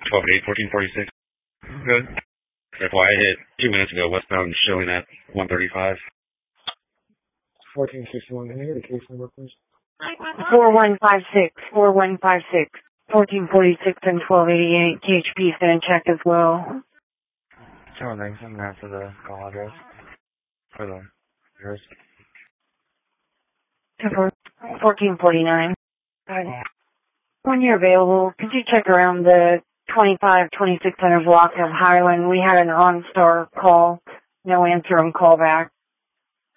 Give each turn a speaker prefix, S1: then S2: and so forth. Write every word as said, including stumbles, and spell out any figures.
S1: twelve eight, fourteen forty-six. Good. That's why I hit two minutes ago, westbound showing at one thirty-five.
S2: fourteen sixty-one, can I get a case number, please?
S3: four one five six, four one five six, fourteen forty-six and twelve eighty-eight. T H P is going to check as well.
S2: Sure, thanks. I'm going to ask for the call address. For the address.
S3: fourteen forty-nine. When you're available, could you check around the twenty-five twenty-six hundred block of Highland? We had an OnStar call. No answer on callback.